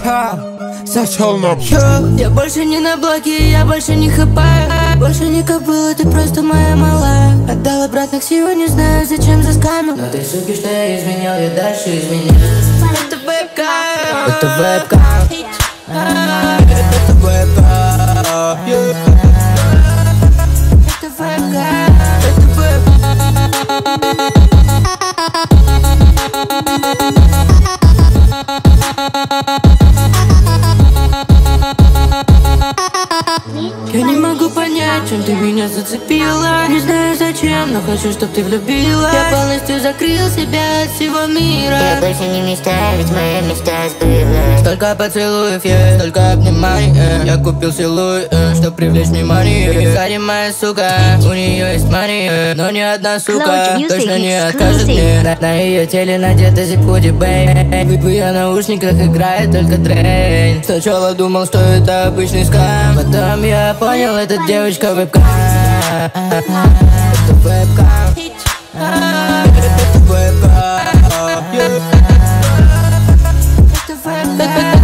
Зачал на Я больше не на блоке, я больше не хапаю. Больше не кобыла, ты просто моя малая. Отдал обратно к силу, не знаю, зачем заскамил. Но ты суки, что я изменял, я дальше изменяю. Это вебка, это вебка, это вебка, это вебка, это вебка. Я не могу понять, чем ты меня зацепила. Не знаю зачем, но хочу, чтоб ты влюбила. Я полностью закрыл себя от всего мира. Я больше не мечтаю, ведь моя мечта сбылась. Столько поцелуев, столько обниманий. Я купил силуй, чтоб привлечь внимание. Кстати, моя сука, у нее есть мания. Но ни одна сука точно не откажет мне. На ее теле надета зипуди бэй. В ее наушниках играет только трейн. Сначала думал, что это обычный скам. Потом я понял, это девочка вебка. Это вебка. Это вебка. Это вебка.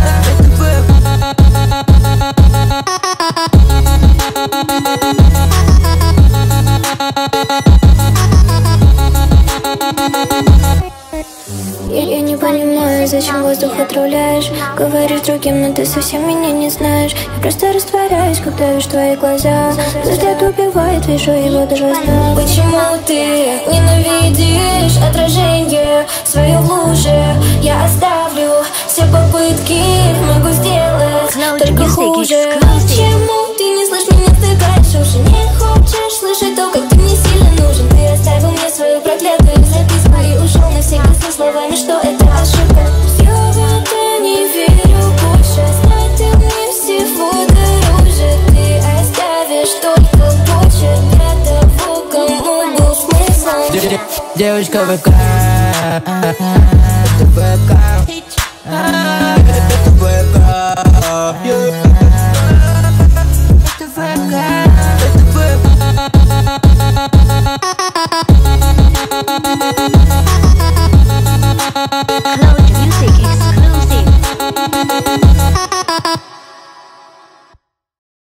Я не понимаю, зачем воздух отравляешь. Говоришь другим, но ты совсем меня не знаешь. Я просто растворяюсь, когда вижу твои глаза. Взгляд убивает, вижу его дрожно. Почему ты ненавидишь отражение свое в луже? Я оставлю все попытки, могу сделать только хуже. Почему ты не слышишь меня, стыкаешь уши? Не хочешь слышать то, как ты мне сильно нужен. Ты оставил мне свою проклятую записку и ушел навсегда со словами, что это ошибка. Я в это не верю больше. Знать ты мне всего дороже. Ты оставишь только почерк для того, кому был смысл. Девочка вебка. Это вебка. Это вебка. Это вебка. Это вебка.